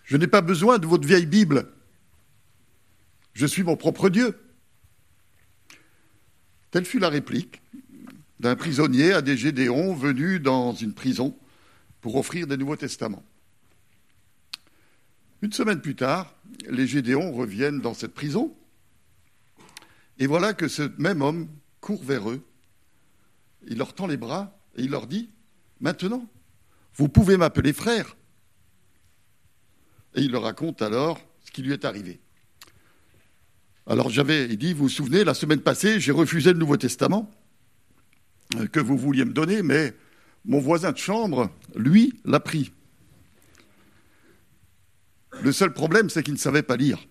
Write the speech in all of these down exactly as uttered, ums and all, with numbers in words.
Je n'ai pas besoin de votre vieille Bible. Je suis mon propre Dieu. » Telle fut la réplique d'un prisonnier à des Gédéons venus dans une prison pour offrir des Nouveaux Testaments. Une semaine plus tard, les Gédéons reviennent dans cette prison et voilà que ce même homme court vers eux. Il leur tend les bras et il leur dit « Maintenant, vous pouvez m'appeler frère. » Et il leur raconte alors ce qui lui est arrivé. Alors j'avais, il dit, vous vous souvenez, la semaine passée, j'ai refusé le Nouveau Testament que vous vouliez me donner, mais mon voisin de chambre, lui, l'a pris. Le seul problème, c'est qu'il ne savait pas lire.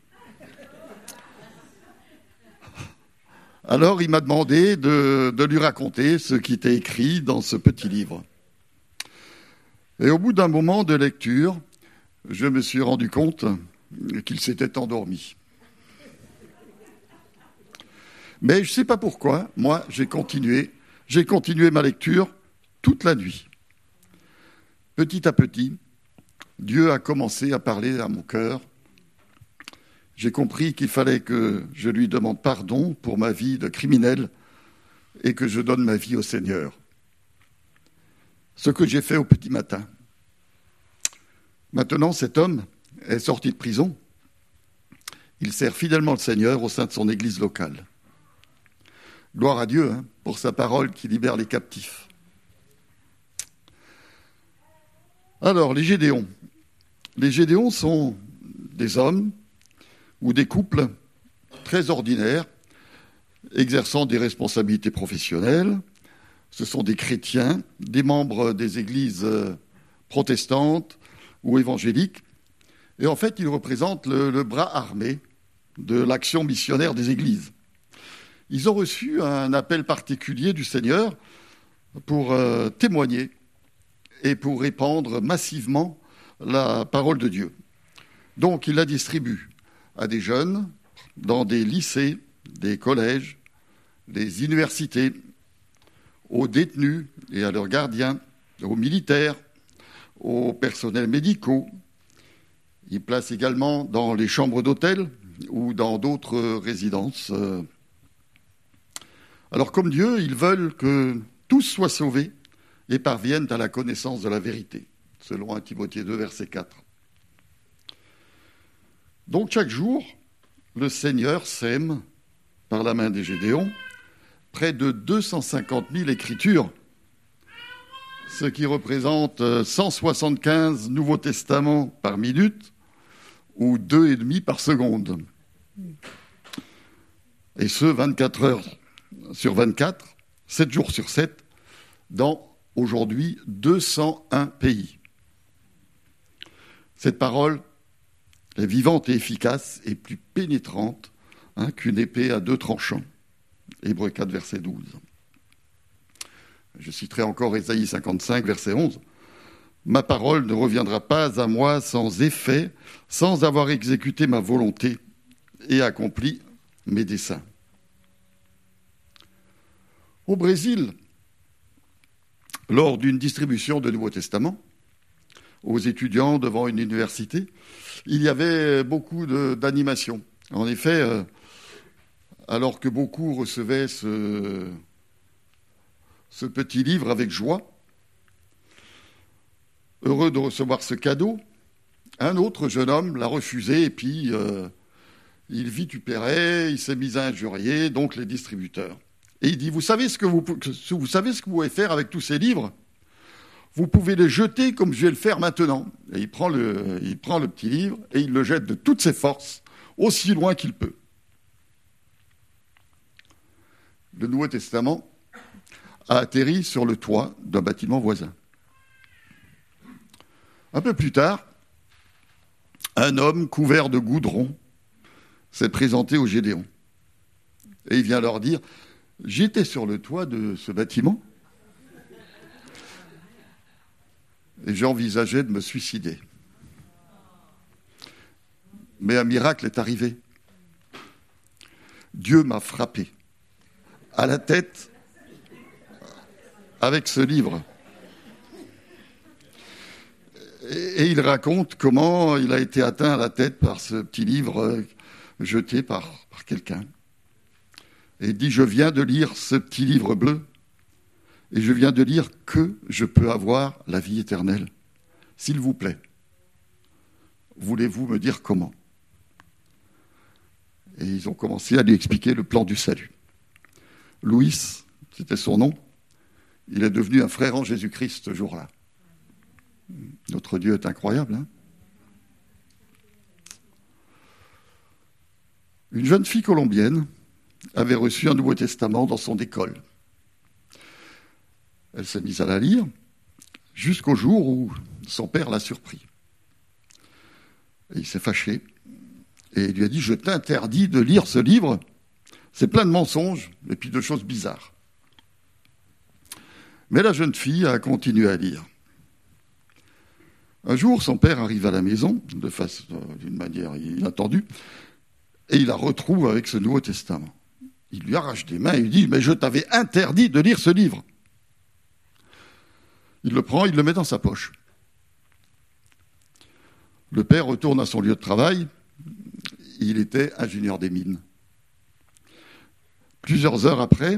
Alors il m'a demandé de, de lui raconter ce qui était écrit dans ce petit livre. Et au bout d'un moment de lecture, je me suis rendu compte qu'il s'était endormi. Mais je ne sais pas pourquoi, moi, j'ai continué, j'ai continué ma lecture toute la nuit. Petit à petit, Dieu a commencé à parler à mon cœur. J'ai compris qu'il fallait que je lui demande pardon pour ma vie de criminel et que je donne ma vie au Seigneur. Ce que j'ai fait au petit matin. Maintenant, cet homme est sorti de prison. Il sert fidèlement le Seigneur au sein de son église locale. Gloire à Dieu hein, pour sa parole qui libère les captifs. Alors, les Gédéons. Les Gédéons sont des hommes ou des couples très ordinaires, exerçant des responsabilités professionnelles. Ce sont des chrétiens, des membres des églises protestantes ou évangéliques. Et en fait, ils représentent le, le bras armé de l'action missionnaire des églises. Ils ont reçu un appel particulier du Seigneur pour euh, témoigner et pour répandre massivement la parole de Dieu. Donc, ils la distribuent à des jeunes, dans des lycées, des collèges, des universités, aux détenus et à leurs gardiens, aux militaires, aux personnels médicaux. Ils placent également dans les chambres d'hôtel ou dans d'autres résidences. Alors, comme Dieu, ils veulent que tous soient sauvés et parviennent à la connaissance de la vérité, selon premier Timothée deux, verset quatre. Donc, chaque jour, le Seigneur sème, par la main des Gédéons, près de deux cent cinquante mille écritures, ce qui représente cent soixante-quinze Nouveaux Testaments par minute, ou deux et demi par seconde. Et ce, vingt-quatre heures sur vingt-quatre, sept jours sur sept, dans, aujourd'hui, deux cent un pays. Cette parole est vivante et efficace et plus pénétrante hein, qu'une épée à deux tranchants. Hébreux quatre, verset douze. Je citerai encore Ésaïe cinquante-cinq, verset onze. « Ma parole ne reviendra pas à moi sans effet, sans avoir exécuté ma volonté et accompli mes desseins. » Au Brésil, lors d'une distribution de Nouveau Testament aux étudiants devant une université, il y avait beaucoup de, d'animation. En effet, euh, alors que beaucoup recevaient ce, ce petit livre avec joie, heureux de recevoir ce cadeau, un autre jeune homme l'a refusé et puis euh, il vitupérait, il s'est mis à injurier, donc les distributeurs. Et il dit, vous savez ce que vous, vous savez ce que vous pouvez faire avec tous ces livres ? Vous pouvez les jeter comme je vais le faire maintenant. Et il prend le, il prend le petit livre et il le jette de toutes ses forces, aussi loin qu'il peut. Le Nouveau Testament a atterri sur le toit d'un bâtiment voisin. Un peu plus tard, un homme couvert de goudron s'est présenté aux Gédéons. Et il vient leur dire, j'étais sur le toit de ce bâtiment et j'envisageais de me suicider. Mais un miracle est arrivé. Dieu m'a frappé à la tête avec ce livre. Et, et il raconte comment il a été atteint à la tête par ce petit livre euh, jeté par, par quelqu'un. Et il dit, je viens de lire ce petit livre bleu, et je viens de lire que je peux avoir la vie éternelle. S'il vous plaît, voulez-vous me dire comment ? Et ils ont commencé à lui expliquer le plan du salut. Louis, c'était son nom, il est devenu un frère en Jésus-Christ ce jour-là. Notre Dieu est incroyable, hein ? Une jeune fille colombienne avait reçu un Nouveau Testament dans son école. Elle s'est mise à la lire jusqu'au jour où son père l'a surpris. Et il s'est fâché et il lui a dit « Je t'interdis de lire ce livre, c'est plein de mensonges et puis de choses bizarres. » Mais la jeune fille a continué à lire. Un jour, son père arrive à la maison, de face, d'une manière inattendue, et il la retrouve avec ce Nouveau Testament. Il lui arrache des mains et lui dit « Mais je t'avais interdit de lire ce livre !» Il le prend, il le met dans sa poche. Le père retourne à son lieu de travail. Il était ingénieur des mines. Plusieurs heures après,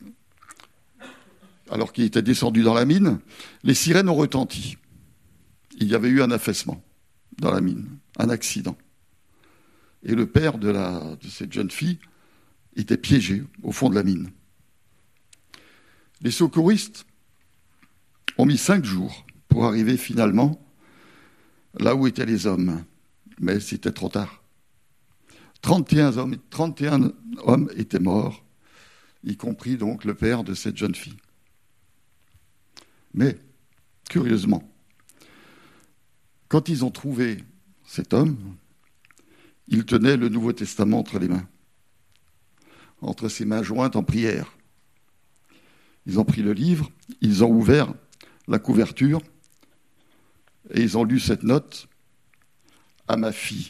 alors qu'il était descendu dans la mine, les sirènes ont retenti. Il y avait eu un affaissement dans la mine, un accident. Et le père de, la, de cette jeune fille était piégé au fond de la mine. Les secouristes ont mis cinq jours pour arriver finalement là où étaient les hommes. Mais c'était trop tard. trente et un hommes, trente et un hommes étaient morts, y compris donc le père de cette jeune fille. Mais, curieusement, quand ils ont trouvé cet homme, il tenait le Nouveau Testament entre les mains, entre ses mains jointes en prière. Ils ont pris le livre, ils ont ouvert la couverture et ils ont lu cette note. À ma fille,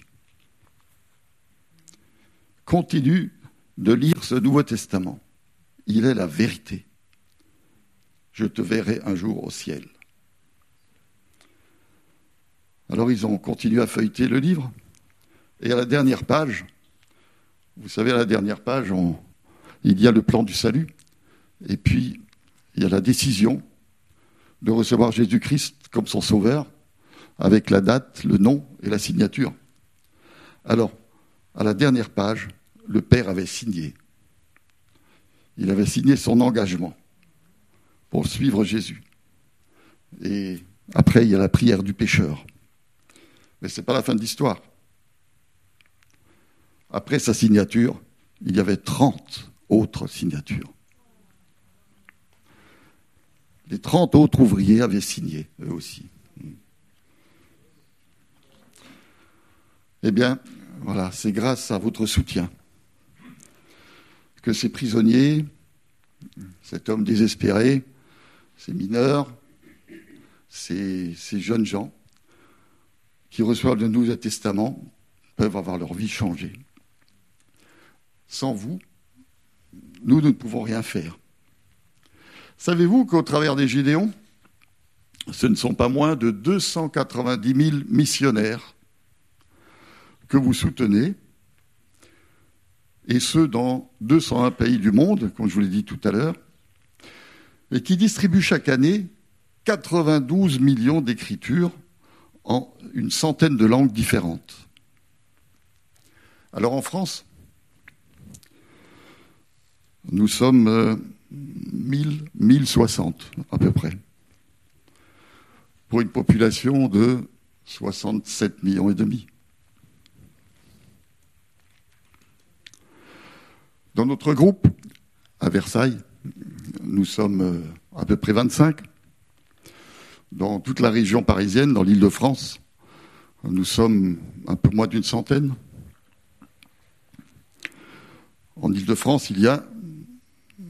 continue de lire ce Nouveau Testament. Il est la vérité. Je te verrai un jour au ciel. Alors ils ont continué à feuilleter le livre et à la dernière page, vous savez, à la dernière page, on, il y a le plan du salut et puis il y a la décision de recevoir Jésus-Christ comme son sauveur, avec la date, le nom et la signature. Alors, à la dernière page, le père avait signé. Il avait signé son engagement pour suivre Jésus. Et après, il y a la prière du pécheur. Mais ce n'est pas la fin de l'histoire. Après sa signature, il y avait trente autres signatures. Les trente autres ouvriers avaient signé, eux aussi. Eh bien, voilà, c'est grâce à votre soutien que ces prisonniers, cet homme désespéré, ces mineurs, ces, ces jeunes gens qui reçoivent le Nouveau Testament peuvent avoir leur vie changée. Sans vous, nous, nous ne pouvons rien faire. Savez-vous qu'au travers des Gédéons, ce ne sont pas moins de deux cent quatre-vingt-dix mille missionnaires que vous soutenez, et ce, dans deux cent un pays du monde, comme je vous l'ai dit tout à l'heure, et qui distribuent chaque année quatre-vingt-douze millions d'écritures en une centaine de langues différentes. Alors en France, nous sommes euh, mille, mille soixante à peu près, pour une population de soixante-sept millions et demi. Dans notre groupe, à Versailles, nous sommes à peu près vingt-cinq. Dans toute la région parisienne, dans l'Île-de-France, nous sommes un peu moins d'une centaine. En Île-de-France, il y a combien ?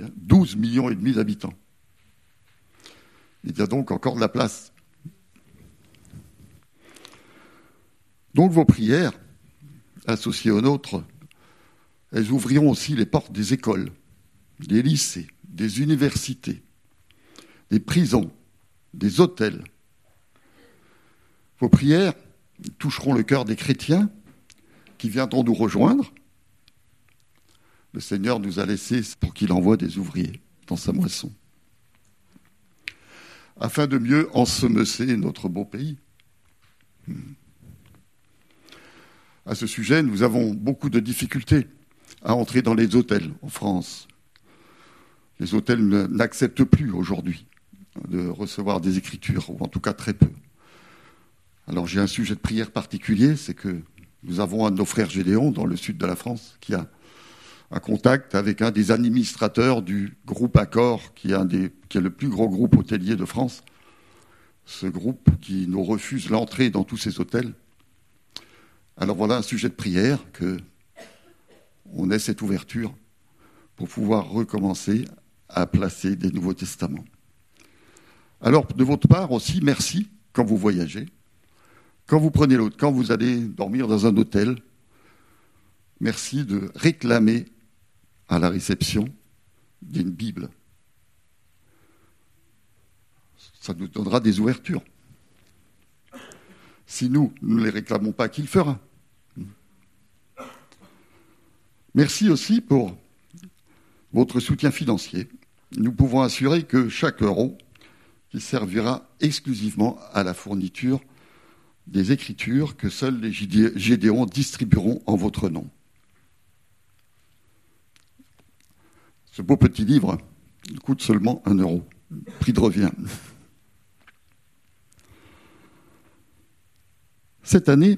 douze millions et demi d'habitants. Il y a donc encore de la place. Donc vos prières, associées aux nôtres, elles ouvriront aussi les portes des écoles, des lycées, des universités, des prisons, des hôtels, Vos prières toucheront le cœur des chrétiens qui viendront nous rejoindre. Le Seigneur nous a laissés pour qu'il envoie des ouvriers dans sa moisson, afin de mieux ensemencer notre beau pays. À ce sujet, nous avons beaucoup de difficultés à entrer dans les hôtels en France. Les hôtels n'acceptent plus aujourd'hui de recevoir des écritures, ou en tout cas très peu. Alors j'ai un sujet de prière particulier, c'est que nous avons un de nos frères Gédéon dans le sud de la France qui a un contact avec un des administrateurs du groupe Accor, qui est, un des, qui est le plus gros groupe hôtelier de France. Ce groupe qui nous refuse l'entrée dans tous ces hôtels. Alors voilà un sujet de prière, qu'on ait cette ouverture pour pouvoir recommencer à placer des Nouveaux Testaments. Alors de votre part aussi, merci quand vous voyagez, quand vous prenez l'autre, quand vous allez dormir dans un hôtel, merci de réclamer à la réception d'une Bible. Ça nous donnera des ouvertures. Si nous, nous ne les réclamons pas, qui le fera ? Merci aussi pour votre soutien financier. Nous pouvons assurer que chaque euro qui servira exclusivement à la fourniture des Écritures que seuls les Gédéons distribueront en votre nom. Ce beau petit livre coûte seulement un euro. Prix de revient. Cette année,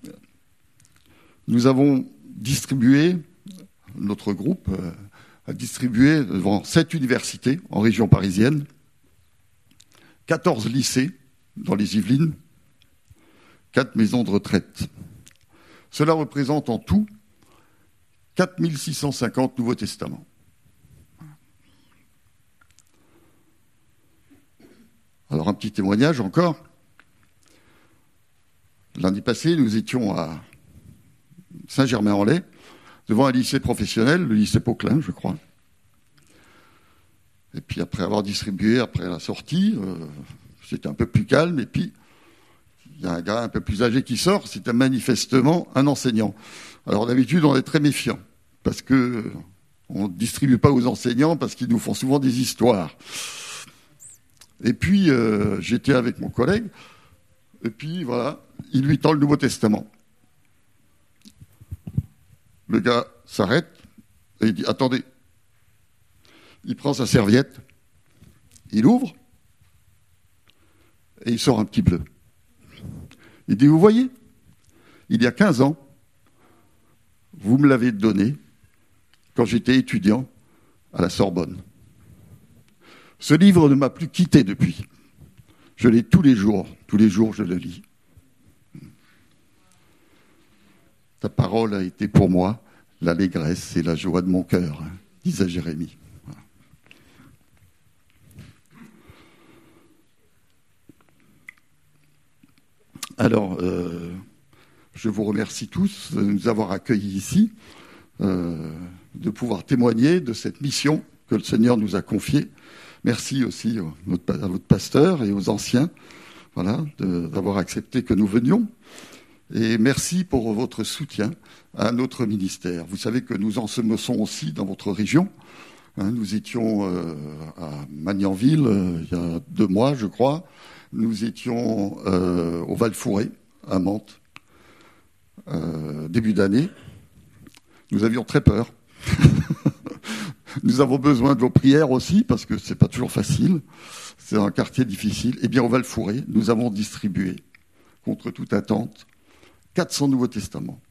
nous avons distribué, notre groupe a distribué devant sept universités en région parisienne, quatorze lycées dans les Yvelines, quatre maisons de retraite. Cela représente en tout quatre mille six cent cinquante Nouveaux Testaments. Alors un petit témoignage encore. L'année passée, nous étions à Saint-Germain-en-Laye, devant un lycée professionnel, le lycée Pauquelin, je crois. Et puis après avoir distribué, après la sortie, euh, c'était un peu plus calme. Et puis, il y a un gars un peu plus âgé qui sort, c'était manifestement un enseignant. Alors d'habitude, on est très méfiant, parce que on ne distribue pas aux enseignants, parce qu'ils nous font souvent des histoires. Et puis, euh, j'étais avec mon collègue, et puis voilà, il lui tend le Nouveau Testament. Le gars s'arrête, et il dit « Attendez ». Il prend sa serviette, il ouvre, et il sort un petit bleu. Il dit « Vous voyez, il y a quinze ans, vous me l'avez donné quand j'étais étudiant à la Sorbonne. Ce livre ne m'a plus quitté depuis. Je l'ai tous les jours, tous les jours je le lis. Ta parole a été pour moi l'allégresse et la joie de mon cœur, disait Jérémie. » Alors, euh, je vous remercie tous de nous avoir accueillis ici, euh, de pouvoir témoigner de cette mission que le Seigneur nous a confiée. Merci aussi à votre pasteur et aux anciens, voilà, de, d'avoir accepté que nous venions. Et merci pour votre soutien à notre ministère. Vous savez que nous ensemençons aussi dans votre région. Hein, nous étions euh, à Magnanville euh, il y a deux mois, je crois. Nous étions euh, au Val-Fouré, à Mantes, euh, début d'année. Nous avions très peur. Nous avons besoin de vos prières aussi, parce que c'est pas toujours facile. C'est un quartier difficile. Eh bien, au Val-Fouré, nous avons distribué, contre toute attente, quatre cents Nouveaux Testaments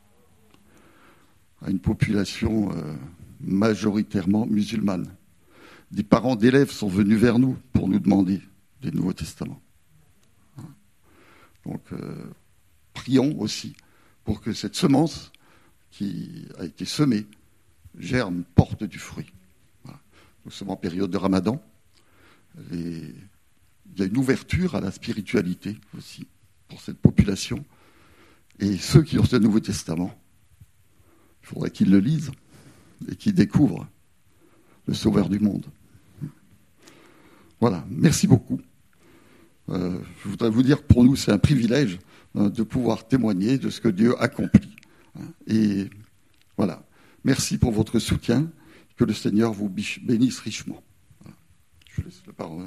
à une population euh, majoritairement musulmane. Des parents d'élèves sont venus vers nous pour nous demander des Nouveaux Testaments. Donc, euh, prions aussi pour que cette semence qui a été semée germe, porte du fruit. Voilà. Nous sommes en période de Ramadan. Et il y a une ouverture à la spiritualité aussi pour cette population. Et ceux qui ont ce Nouveau Testament, il faudrait qu'ils le lisent et qu'ils découvrent le Sauveur du monde. Voilà, merci beaucoup. Euh, je voudrais vous dire que pour nous, c'est un privilège euh, de pouvoir témoigner de ce que Dieu accomplit. Et voilà. Merci pour votre soutien. Que le Seigneur vous bénisse richement. Voilà. Je laisse la parole.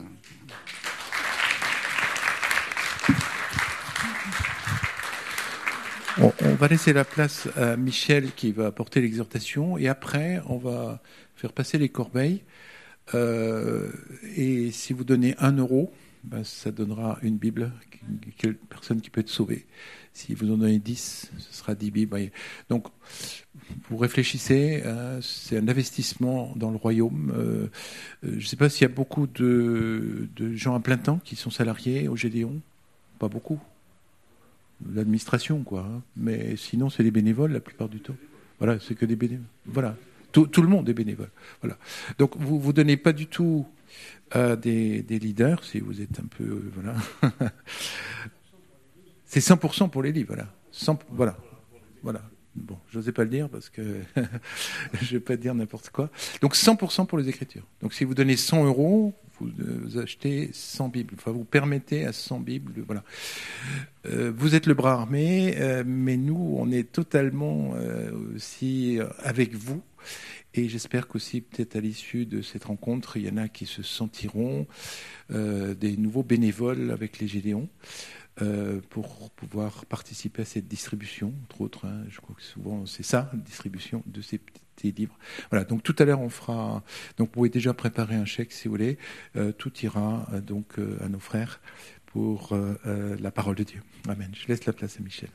On, on va laisser la place à Michel qui va porter l'exhortation et après on va faire passer les corbeilles. Euh, et si vous donnez un euro, ben, ça donnera une Bible, une personne qui peut être sauvée. Si vous en donnez dix, ce sera dix Bibles. Voyez. Donc, vous réfléchissez, hein, c'est un investissement dans le royaume. Euh, je ne sais pas s'il y a beaucoup de, de gens à plein temps qui sont salariés au Gédéon. Pas beaucoup. L'administration, quoi. Hein. Mais sinon, c'est des bénévoles la plupart du temps. Voilà, c'est que des bénévoles. Voilà. Tout, tout le monde est bénévole. Voilà. Donc, vous ne donnez pas du tout à des, des leaders, si vous êtes un peu... Euh, voilà. C'est cent pour cent pour les livres, voilà. cent, voilà. Voilà. Bon, je n'osais pas le dire parce que je ne vais pas dire n'importe quoi. Donc, cent pour cent pour les Écritures. Donc, si vous donnez cent euros, vous, vous achetez cent Bibles. Enfin, vous permettez à cent Bibles, voilà. Euh, vous êtes le bras armé, euh, mais nous, on est totalement euh, aussi avec vous. Et j'espère qu'aussi, peut-être à l'issue de cette rencontre, il y en a qui se sentiront euh, des nouveaux bénévoles avec les Gédéons. Euh, pour pouvoir participer à cette distribution, entre autres. Hein, je crois que souvent c'est ça, la distribution de ces petits livres. Voilà, donc tout à l'heure on fera... Donc vous pouvez déjà préparer un chèque si vous voulez. Euh, tout ira euh, donc euh, à nos frères pour euh, euh, la parole de Dieu. Amen. Je laisse la place à Michel.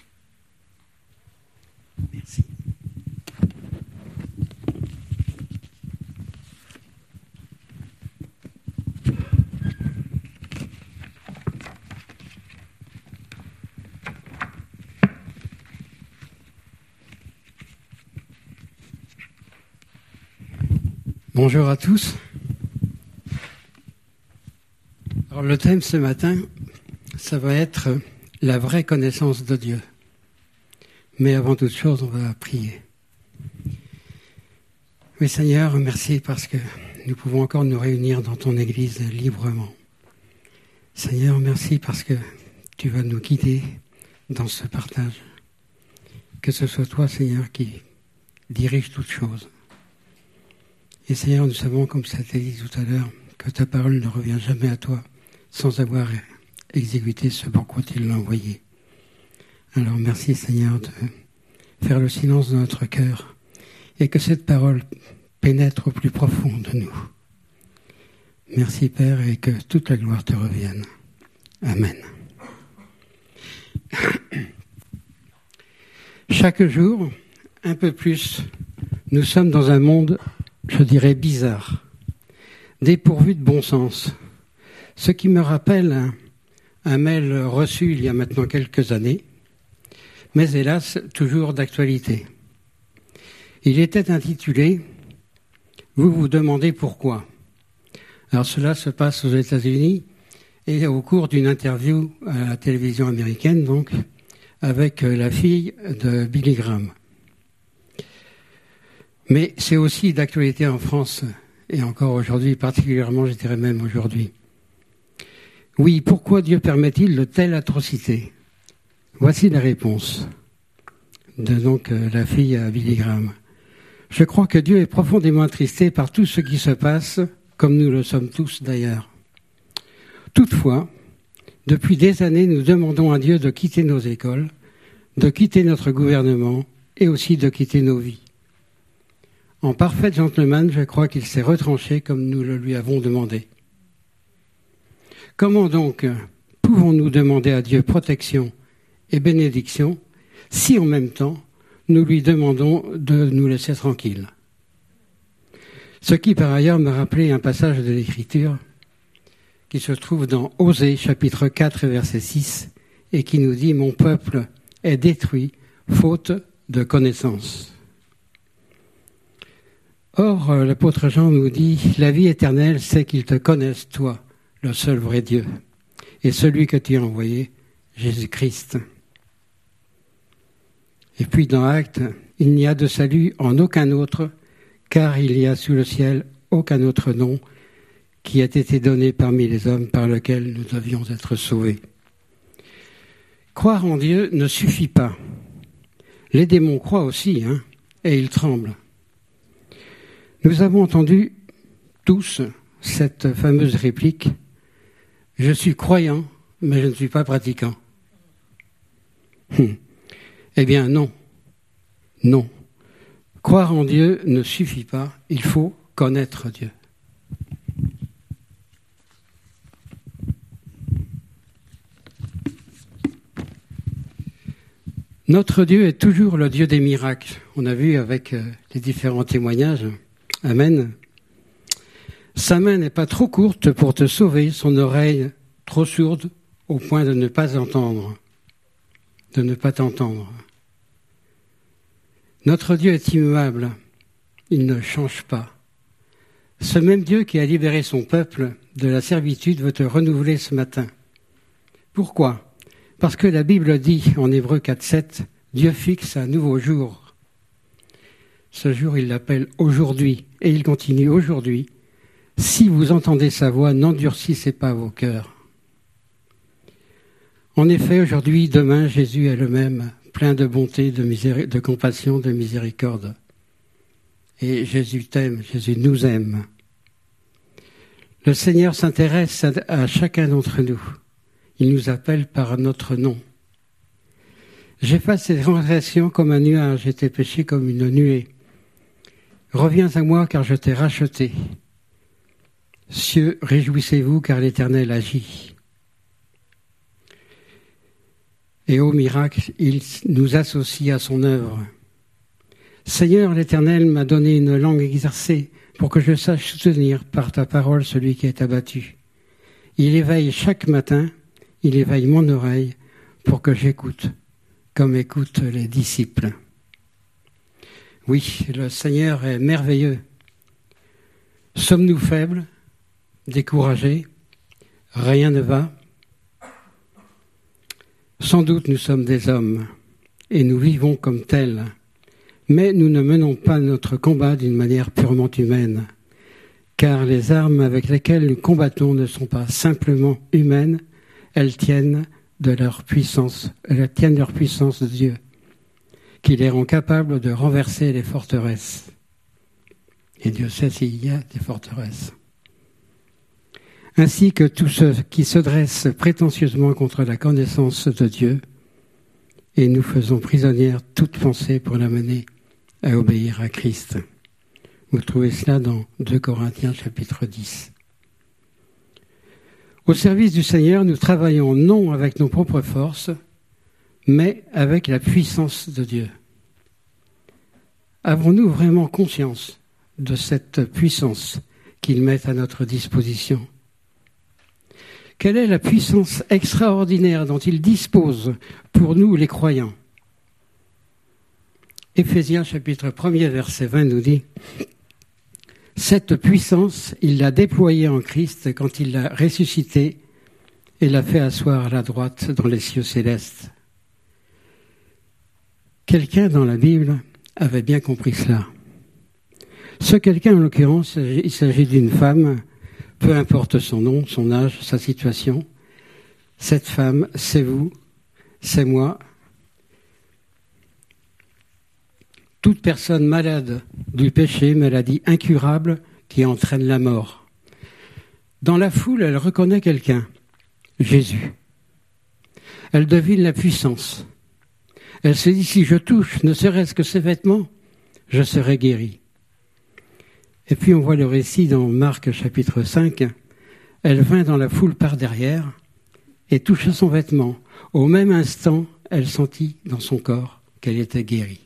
Merci. Bonjour à tous. Alors le thème ce matin, ça va être la vraie connaissance de Dieu. Mais avant toute chose, on va prier. Oui Seigneur, merci parce que nous pouvons encore nous réunir dans ton Église librement. Seigneur, merci parce que tu vas nous guider dans ce partage. Que ce soit toi, Seigneur, qui dirige toutes choses. Et Seigneur, nous savons, comme ça a été dit tout à l'heure, que ta parole ne revient jamais à toi sans avoir exécuté ce pourquoi tu l'as envoyé. Alors merci Seigneur de faire le silence de notre cœur et que cette parole pénètre au plus profond de nous. Merci Père et que toute la gloire te revienne. Amen. Chaque jour, un peu plus, nous sommes dans un monde, je dirais, bizarre, dépourvu de bon sens. Ce qui me rappelle un, un mail reçu il y a maintenant quelques années, mais hélas, toujours d'actualité. Il était intitulé « Vous vous demandez pourquoi ?» Alors cela se passe aux États-Unis et au cours d'une interview à la télévision américaine, donc, avec la fille de Billy Graham. Mais c'est aussi d'actualité en France, et encore aujourd'hui, particulièrement, je dirais même aujourd'hui. Oui, pourquoi Dieu permet-il de telles atrocités ? Voici la réponse de donc la fille à Billy Graham. Je crois que Dieu est profondément attristé par tout ce qui se passe, comme nous le sommes tous d'ailleurs. Toutefois, depuis des années, nous demandons à Dieu de quitter nos écoles, de quitter notre gouvernement et aussi de quitter nos vies. En parfait gentleman, je crois qu'il s'est retranché comme nous le lui avons demandé. Comment donc pouvons-nous demander à Dieu protection et bénédiction si en même temps nous lui demandons de nous laisser tranquilles ? Ce qui par ailleurs m'a rappelé un passage de l'Écriture qui se trouve dans Osée chapitre quatre verset six et qui nous dit « Mon peuple est détruit faute de connaissance ». Or, l'apôtre Jean nous dit « La vie éternelle, c'est qu'ils te connaissent, toi, le seul vrai Dieu, et celui que tu as envoyé, Jésus-Christ. » Et puis dans Actes, « Il n'y a de salut en aucun autre, car il n'y a sous le ciel aucun autre nom qui a été donné parmi les hommes par lequel nous devions être sauvés. Croire en Dieu ne suffit pas. Les démons croient aussi, hein, et ils tremblent. Nous avons entendu tous cette fameuse réplique « Je suis croyant, mais je ne suis pas pratiquant ». Hum. Eh bien non, non. Croire en Dieu ne suffit pas, il faut connaître Dieu. Notre Dieu est toujours le Dieu des miracles. On a vu avec les différents témoignages. Amen. Sa main n'est pas trop courte pour te sauver, son oreille trop sourde au point de ne pas entendre, de ne pas t'entendre. Notre Dieu est immuable, il ne change pas. Ce même Dieu qui a libéré son peuple de la servitude veut te renouveler ce matin. Pourquoi ? Parce que la Bible dit en Hébreux quatre sept, Dieu fixe un nouveau jour. Ce jour, il l'appelle aujourd'hui, et il continue aujourd'hui. Si vous entendez sa voix, n'endurcissez pas vos cœurs. En effet, aujourd'hui, demain, Jésus est le même, plein de bonté, de, miséri- de compassion, de miséricorde. Et Jésus t'aime, Jésus nous aime. Le Seigneur s'intéresse à, à chacun d'entre nous. Il nous appelle par notre nom. J'efface ces transgressions comme un nuage et tes péchés comme une nuée. Reviens à moi car je t'ai racheté. Cieux, réjouissez-vous car l'Éternel agit. Et au miracle, il nous associe à son œuvre. Seigneur, l'Éternel m'a donné une langue exercée pour que je sache soutenir par ta parole celui qui est abattu. Il éveille chaque matin, il éveille mon oreille pour que j'écoute, comme écoutent les disciples. Oui, le Seigneur est merveilleux. Sommes-nous faibles, découragés, rien ne va ? Sans doute nous sommes des hommes et nous vivons comme tels, mais nous ne menons pas notre combat d'une manière purement humaine, car les armes avec lesquelles nous combattons ne sont pas simplement humaines, elles tiennent de leur puissance, elles tiennent de leur puissance de Dieu, qui les rend capables de renverser les forteresses. Et Dieu sait s'il y a des forteresses. Ainsi que tous ceux qui se dressent prétentieusement contre la connaissance de Dieu, et nous faisons prisonnière toute pensée pour l'amener à obéir à Christ. Vous trouvez cela dans deux Corinthiens chapitre dix. Au service du Seigneur, nous travaillons non avec nos propres forces, mais avec la puissance de Dieu. Avons-nous vraiment conscience de cette puissance qu'il met à notre disposition ? Quelle est la puissance extraordinaire dont il dispose pour nous les croyants ? Éphésiens chapitre un verset vingt nous dit « Cette puissance, il l'a déployée en Christ quand il l'a ressuscité et l'a fait asseoir à la droite dans les cieux célestes. » Quelqu'un dans la Bible avait bien compris cela. Ce quelqu'un, en l'occurrence, il s'agit d'une femme, peu importe son nom, son âge, sa situation. Cette femme, c'est vous, c'est moi. Toute personne malade du péché, maladie incurable qui entraîne la mort. Dans la foule, elle reconnaît quelqu'un, Jésus. Elle devine la puissance. Elle se dit, si je touche, ne serait-ce que ses vêtements, je serai guérie. Et puis on voit le récit dans Marc chapitre cinq. Elle vint dans la foule par derrière et toucha son vêtement. Au même instant, elle sentit dans son corps qu'elle était guérie.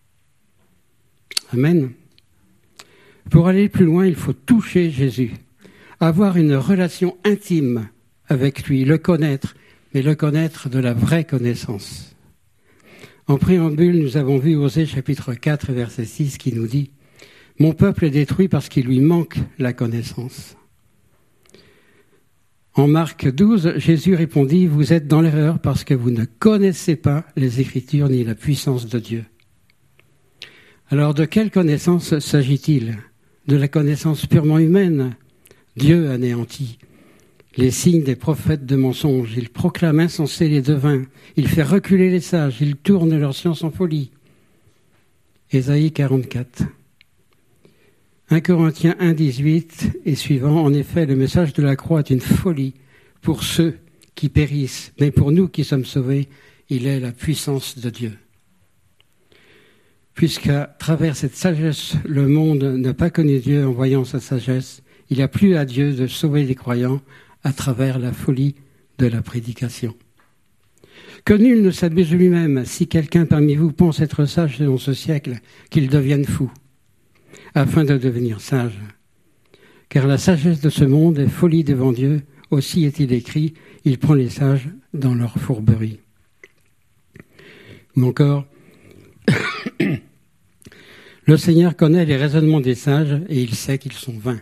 Amen. Pour aller plus loin, il faut toucher Jésus, avoir une relation intime avec lui, le connaître, mais le connaître de la vraie connaissance. En préambule, nous avons vu Osée chapitre quatre, verset six, qui nous dit « Mon peuple est détruit parce qu'il lui manque la connaissance. » En Marc douze, Jésus répondit « Vous êtes dans l'erreur parce que vous ne connaissez pas les Écritures ni la puissance de Dieu. » Alors de quelle connaissance s'agit-il ? De la connaissance purement humaine, Dieu anéantit les signes des prophètes de mensonges. Il proclame insensés les devins. Il fait reculer les sages. Il tourne leur science en folie. Ésaïe quarante-quatre. un Corinthiens un, dix-huit et suivant. En effet, le message de la croix est une folie pour ceux qui périssent. Mais pour nous qui sommes sauvés, il est la puissance de Dieu. Puisqu'à travers cette sagesse, le monde n'a pas connu Dieu en voyant sa sagesse, il a plu à Dieu de sauver les croyants à travers la folie de la prédication. Que nul ne s'abuse lui-même. Si quelqu'un parmi vous pense être sage selon ce siècle, qu'il devienne fou, afin de devenir sage. Car la sagesse de ce monde est folie devant Dieu. Aussi est-il écrit, il prend les sages dans leur fourberie. Ou encore, le Seigneur connaît les raisonnements des sages et il sait qu'ils sont vains.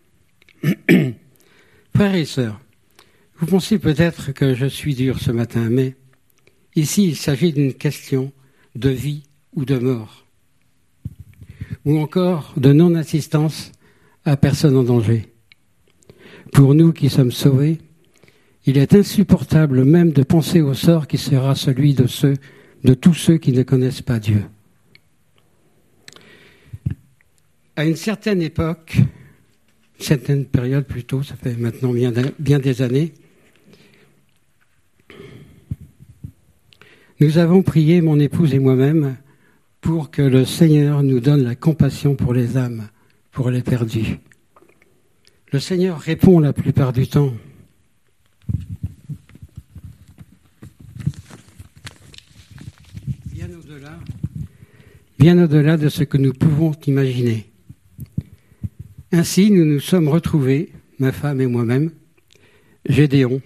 Frères et sœurs, vous pensez peut-être que je suis dur ce matin, mais ici il s'agit d'une question de vie ou de mort, ou encore de non-assistance à personne en danger. Pour nous qui sommes sauvés, il est insupportable même de penser au sort qui sera celui de ceux, de tous ceux qui ne connaissent pas Dieu. À une certaine époque, une certaine période plutôt, ça fait maintenant bien, bien des années, nous avons prié, mon épouse et moi-même, pour que le Seigneur nous donne la compassion pour les âmes, pour les perdus. Le Seigneur répond la plupart du temps. Bien au-delà, bien au-delà de ce que nous pouvons imaginer. Ainsi, nous nous sommes retrouvés, ma femme et moi-même, Gédéon,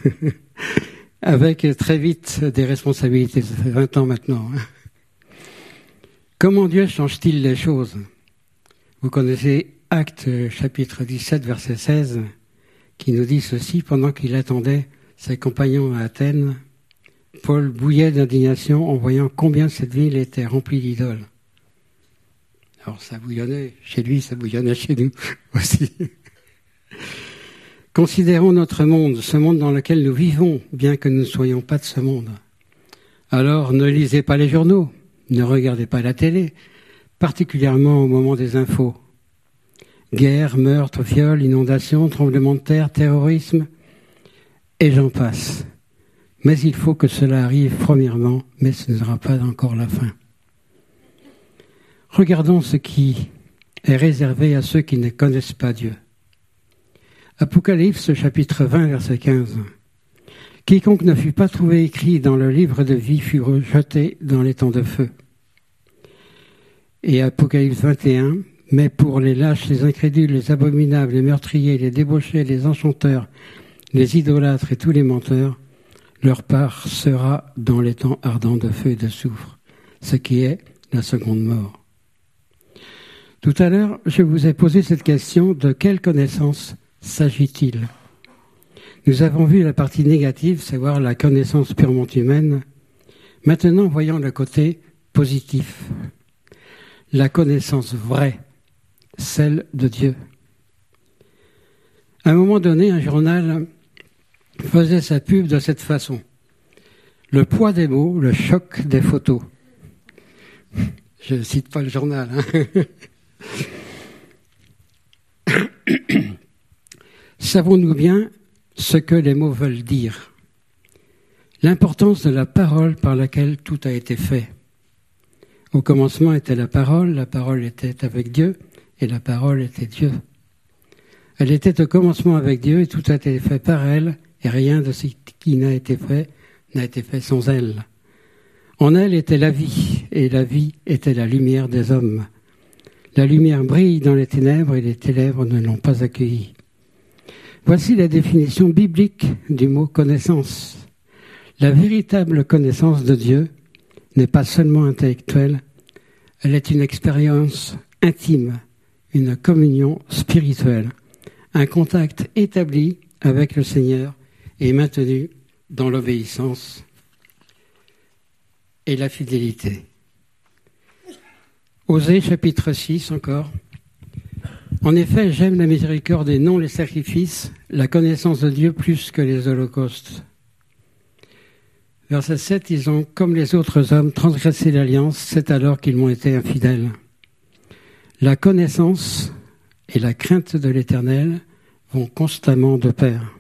avec très vite des responsabilités. Ça fait vingt ans maintenant. Hein. Comment Dieu change-t-il les choses ? Vous connaissez Actes chapitre dix-sept, verset seize, qui nous dit ceci: pendant qu'il attendait ses compagnons à Athènes, Paul bouillait d'indignation en voyant combien cette ville était remplie d'idoles. Alors ça bouillonnait chez lui, ça bouillonnait chez nous aussi. Considérons notre monde, ce monde dans lequel nous vivons, bien que nous ne soyons pas de ce monde. Alors ne lisez pas les journaux, ne regardez pas la télé, particulièrement au moment des infos. Guerre, meurtre, viol, inondations, tremblements de terre, terrorisme, et j'en passe. Mais il faut que cela arrive premièrement, mais ce ne sera pas encore la fin. Regardons ce qui est réservé à ceux qui ne connaissent pas Dieu. Apocalypse, chapitre vingt, verset quinze. Quiconque ne fut pas trouvé écrit dans le livre de vie fut rejeté dans les temps de feu. Et Apocalypse vingt et un. Mais pour les lâches, les incrédules, les abominables, les meurtriers, les débauchés, les enchanteurs, les idolâtres et tous les menteurs, leur part sera dans les temps ardents de feu et de soufre, ce qui est la seconde mort. Tout à l'heure, je vous ai posé cette question: de quelle connaissance s'agit-il ? Nous avons vu la partie négative, savoir la connaissance purement humaine. Maintenant, voyons le côté positif. La connaissance vraie, celle de Dieu. À un moment donné, un journal faisait sa pub de cette façon: le poids des mots, le choc des photos. Je ne cite pas le journal. Hein. Savons-nous bien ce que les mots veulent dire ? L'importance de la parole par laquelle tout a été fait. Au commencement était la parole, la parole était avec Dieu, et la parole était Dieu. Elle était au commencement avec Dieu, et tout a été fait par elle, et rien de ce qui n'a été fait n'a été fait sans elle. En elle était la vie, et la vie était la lumière des hommes. La lumière brille dans les ténèbres, et les ténèbres ne l'ont pas accueillie. Voici la définition biblique du mot connaissance. La véritable connaissance de Dieu n'est pas seulement intellectuelle, elle est une expérience intime, une communion spirituelle, un contact établi avec le Seigneur et maintenu dans l'obéissance et la fidélité. Osée chapitre six encore. En effet, j'aime la miséricorde et non les sacrifices, la connaissance de Dieu plus que les holocaustes. Verset sept, ils ont, comme les autres hommes, transgressé l'alliance, c'est alors qu'ils m'ont été infidèles. La connaissance et la crainte de l'Éternel vont constamment de pair.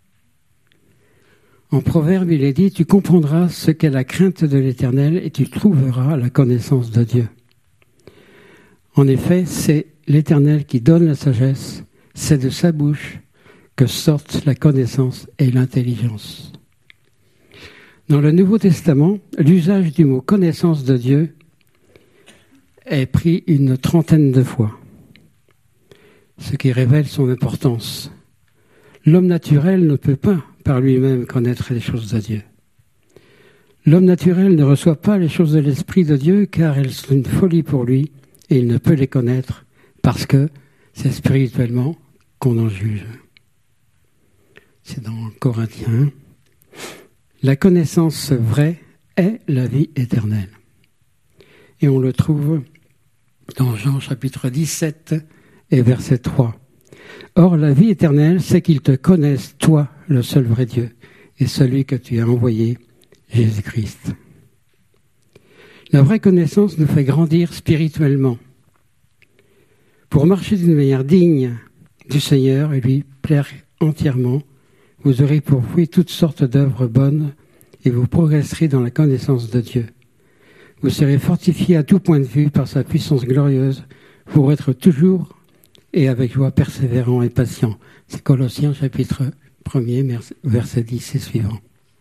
En Proverbe, il est dit, tu comprendras ce qu'est la crainte de l'Éternel et tu trouveras la connaissance de Dieu. En effet, c'est l'Éternel qui donne la sagesse, c'est de sa bouche que sortent la connaissance et l'intelligence. Dans le Nouveau Testament, l'usage du mot « connaissance de Dieu » est pris une trentaine de fois, ce qui révèle son importance. L'homme naturel ne peut pas, par lui-même, connaître les choses de Dieu. L'homme naturel ne reçoit pas les choses de l'Esprit de Dieu, car elles sont une folie pour lui, et il ne peut les connaître, parce que c'est spirituellement qu'on en juge. C'est dans Corinthiens. La connaissance vraie est la vie éternelle. Et on le trouve dans Jean chapitre dix-sept et verset trois. Or, la vie éternelle, c'est qu'ils te connaissent, toi, le seul vrai Dieu, et celui que tu as envoyé, Jésus-Christ. La vraie connaissance nous fait grandir spirituellement. Pour marcher d'une manière digne du Seigneur et lui plaire entièrement, vous aurez pour fruit toutes sortes d'œuvres bonnes et vous progresserez dans la connaissance de Dieu. Vous serez fortifiés à tout point de vue par sa puissance glorieuse pour être toujours et avec joie persévérant et patient. C'est Colossiens chapitre un, verset dix et suivant.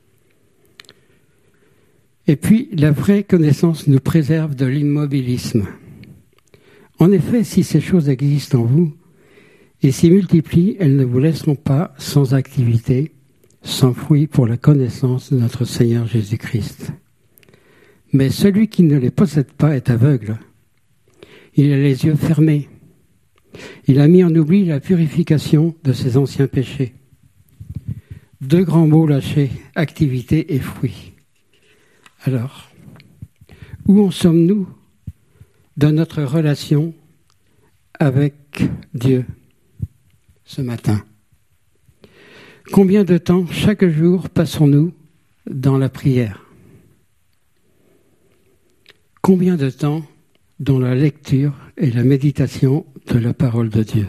Et puis, la vraie connaissance nous préserve de l'immobilisme. En effet, si ces choses existent en vous et s'y multiplient, elles ne vous laisseront pas sans activité, sans fruit pour la connaissance de notre Seigneur Jésus-Christ. Mais celui qui ne les possède pas est aveugle. Il a les yeux fermés. Il a mis en oubli la purification de ses anciens péchés. Deux grands mots lâchés, activité et fruit. Alors, où en sommes-nous dans notre relation avec Dieu ce matin? Combien de temps chaque jour passons-nous dans la prière? Combien de temps dans la lecture et la méditation de la parole de Dieu?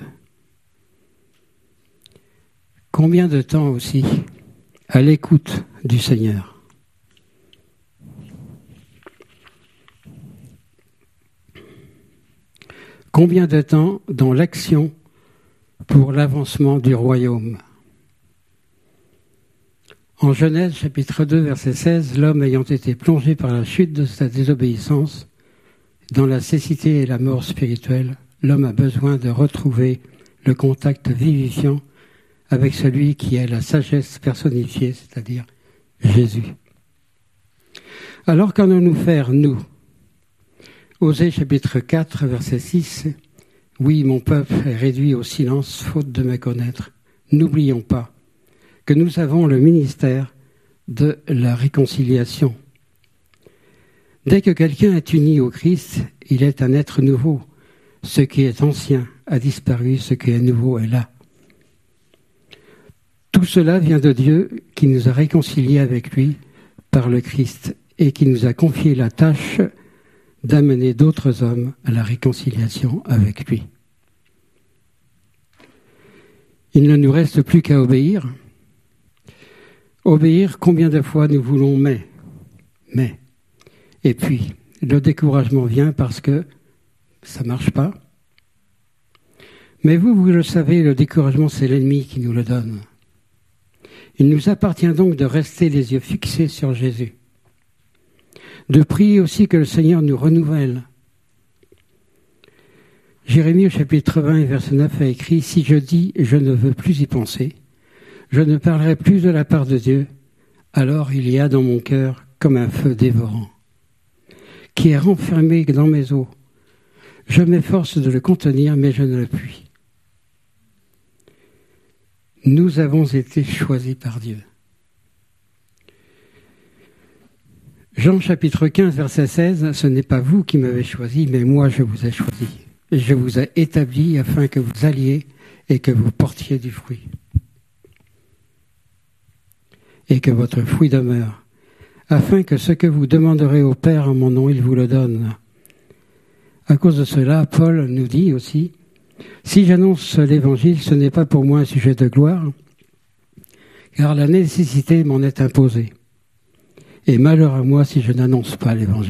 Combien de temps aussi à l'écoute du Seigneur? Combien de temps dans l'action pour l'avancement du royaume? En Genèse, chapitre deux, verset seize, l'homme ayant été plongé par la chute de sa désobéissance, dans la cécité et la mort spirituelle, l'homme a besoin de retrouver le contact vivifiant avec celui qui est la sagesse personnifiée, c'est-à-dire Jésus. Alors qu'allons-nous faire, nous? Osée chapitre quatre, verset six, « Oui, mon peuple est réduit au silence, faute de me connaître. N'oublions pas que nous avons le ministère de la réconciliation. Dès que quelqu'un est uni au Christ, il est un être nouveau. Ce qui est ancien a disparu, ce qui est nouveau est là. Tout cela vient de Dieu qui nous a réconciliés avec lui par le Christ et qui nous a confié la tâche d'amener d'autres hommes à la réconciliation avec lui. Il ne nous reste plus qu'à obéir. Obéir, combien de fois nous voulons mais, mais. Et puis, le découragement vient parce que ça ne marche pas. Mais vous, vous le savez, le découragement, c'est l'ennemi qui nous le donne. Il nous appartient donc de rester les yeux fixés sur Jésus. De prier aussi que le Seigneur nous renouvelle. Jérémie au chapitre vingt, verset neuf a écrit « Si je dis « je ne veux plus y penser », je ne parlerai plus de la part de Dieu, alors il y a dans mon cœur comme un feu dévorant, qui est renfermé dans mes os. Je m'efforce de le contenir, mais je ne le puis. » Nous avons été choisis par Dieu. Jean chapitre quinze, verset seize, « Ce n'est pas vous qui m'avez choisi, mais moi je vous ai choisi, je vous ai établi afin que vous alliez et que vous portiez du fruit. Et que votre fruit demeure, afin que ce que vous demanderez au Père en mon nom, il vous le donne. À cause de cela, Paul nous dit aussi, « Si j'annonce l'Évangile, ce n'est pas pour moi un sujet de gloire, car la nécessité m'en est imposée. Et malheur à moi si je n'annonce pas l'Évangile. »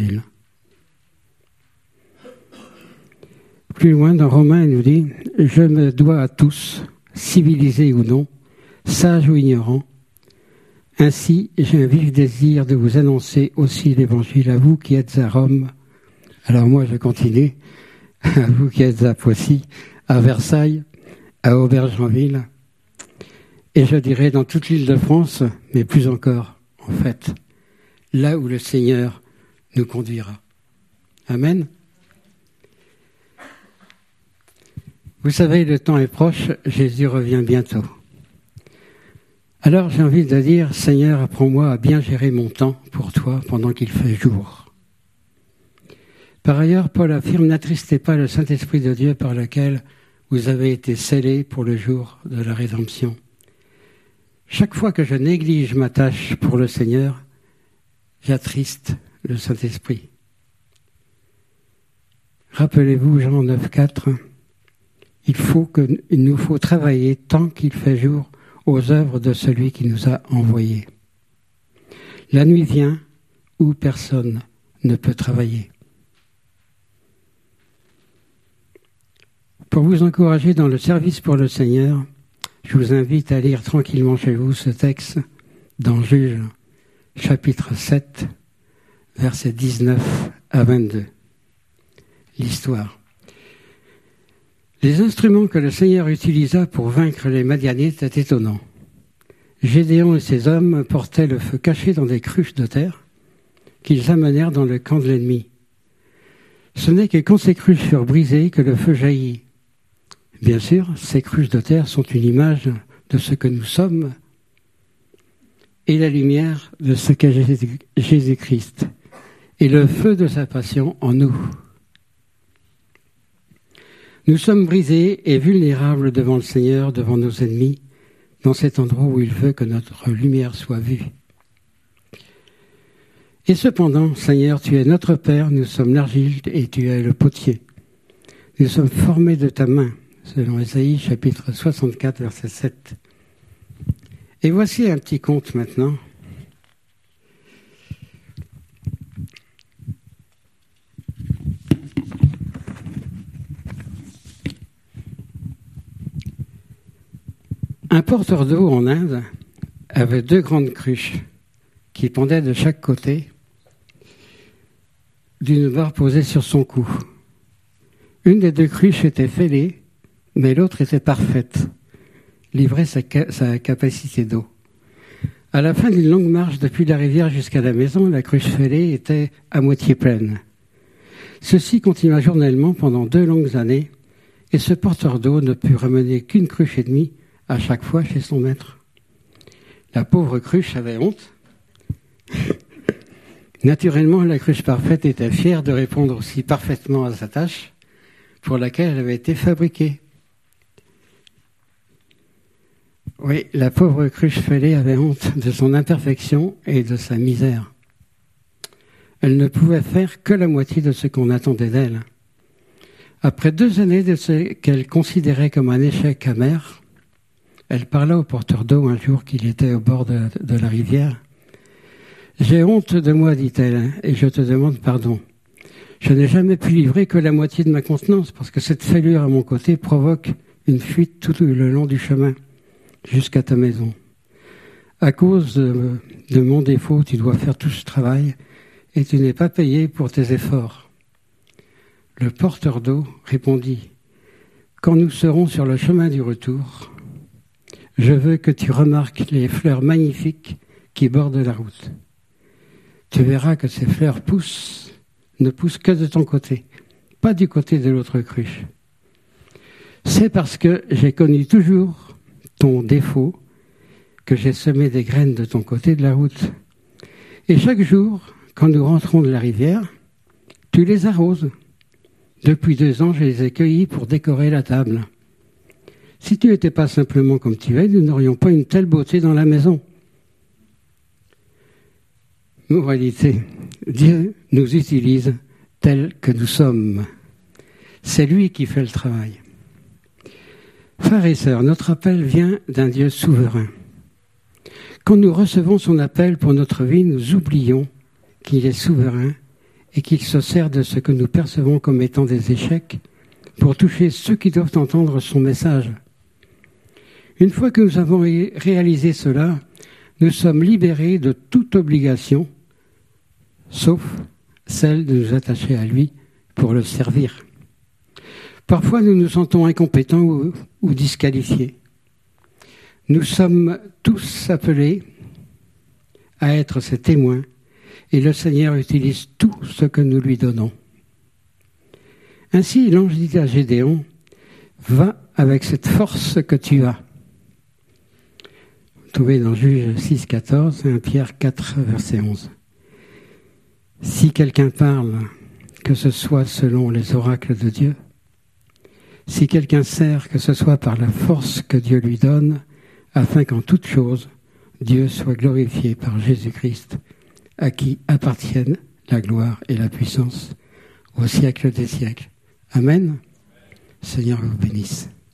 Plus loin, dans Romains, il nous dit « Je me dois à tous, civilisés ou non, sages ou ignorants. Ainsi, j'ai un vif désir de vous annoncer aussi l'Évangile à vous qui êtes à Rome. » Alors moi, je continue. « À vous qui êtes à Poissy, à Versailles, à Aubergenville. Et je dirais dans toute l'île de France, mais plus encore, en fait, là où le Seigneur nous conduira. » Amen. Vous savez, le temps est proche, Jésus revient bientôt. Alors j'ai envie de dire, Seigneur, apprends-moi à bien gérer mon temps pour toi pendant qu'il fait jour. Par ailleurs, Paul affirme, n'attristez pas le Saint-Esprit de Dieu par lequel vous avez été scellés pour le jour de la rédemption. Chaque fois que je néglige ma tâche pour le Seigneur, j'attriste le Saint-Esprit. Rappelez-vous Jean neuf quatre, il faut que, il nous faut travailler tant qu'il fait jour aux œuvres de celui qui nous a envoyés. La nuit vient où personne ne peut travailler. Pour vous encourager dans le service pour le Seigneur, je vous invite à lire tranquillement chez vous ce texte dans Juges, chapitre sept, versets dix-neuf à vingt-deux. L'histoire. Les instruments que le Seigneur utilisa pour vaincre les Madianites étaient étonnants. Gédéon et ses hommes portaient le feu caché dans des cruches de terre qu'ils amenèrent dans le camp de l'ennemi. Ce n'est que quand ces cruches furent brisées que le feu jaillit. Bien sûr, ces cruches de terre sont une image de ce que nous sommes et la lumière de ce qu'est Jésus-Christ et le feu de sa passion en nous. Nous sommes brisés et vulnérables devant le Seigneur, devant nos ennemis, dans cet endroit où il veut que notre lumière soit vue. Et cependant, Seigneur, tu es notre Père, nous sommes l'argile et tu es le potier. Nous sommes formés de ta main, selon Ésaïe, chapitre soixante-quatre, verset sept. Et voici un petit conte maintenant. Un porteur d'eau en Inde avait deux grandes cruches qui pendaient de chaque côté d'une barre posée sur son cou. Une des deux cruches était fêlée, mais l'autre était parfaite, livrait sa, ca- sa capacité d'eau. À la fin d'une longue marche depuis la rivière jusqu'à la maison, la cruche fêlée était à moitié pleine. Ceci continua journellement pendant deux longues années, et ce porteur d'eau ne put ramener qu'une cruche et demie à chaque fois chez son maître. La pauvre cruche avait honte. Naturellement, la cruche parfaite était fière de répondre aussi parfaitement à sa tâche pour laquelle elle avait été fabriquée. Oui, la pauvre cruche fêlée avait honte de son imperfection et de sa misère. Elle ne pouvait faire que la moitié de ce qu'on attendait d'elle. Après deux années de ce qu'elle considérait comme un échec amer, elle parla au porteur d'eau un jour qu'il était au bord de, de la rivière. « J'ai honte de moi, dit-elle, et je te demande pardon. Je n'ai jamais pu livrer que la moitié de ma contenance, parce que cette fêlure à mon côté provoque une fuite tout le long du chemin, jusqu'à ta maison. À cause de, de mon défaut, tu dois faire tout ce travail, et tu n'es pas payé pour tes efforts. » Le porteur d'eau répondit, « Quand nous serons sur le chemin du retour, je veux que tu remarques les fleurs magnifiques qui bordent la route. Tu verras que ces fleurs poussent, ne poussent que de ton côté, pas du côté de l'autre cruche. C'est parce que j'ai connu toujours ton défaut que j'ai semé des graines de ton côté de la route. Et chaque jour, quand nous rentrons de la rivière, tu les arroses. Depuis deux ans, je les ai cueillis pour décorer la table. Si tu n'étais pas simplement comme tu es, nous n'aurions pas une telle beauté dans la maison. Moralité, Dieu nous utilise tels que nous sommes. C'est lui qui fait le travail. Frères et sœurs, notre appel vient d'un Dieu souverain. Quand nous recevons son appel pour notre vie, nous oublions qu'il est souverain et qu'il se sert de ce que nous percevons comme étant des échecs pour toucher ceux qui doivent entendre son message. Une fois que nous avons ré- réalisé cela, nous sommes libérés de toute obligation, sauf celle de nous attacher à lui pour le servir. Parfois, nous nous sentons incompétents ou, ou disqualifiés. Nous sommes tous appelés à être ses témoins et le Seigneur utilise tout ce que nous lui donnons. Ainsi, l'ange dit à Gédéon, « Va avec cette force que tu as. » Vous trouvez dans Juge six, quatorze et un Pierre quatre, verset onze. Si quelqu'un parle, que ce soit selon les oracles de Dieu, si quelqu'un sert, que ce soit par la force que Dieu lui donne, afin qu'en toute chose, Dieu soit glorifié par Jésus-Christ, à qui appartiennent la gloire et la puissance au siècle des siècles. Amen. Seigneur vous bénisse.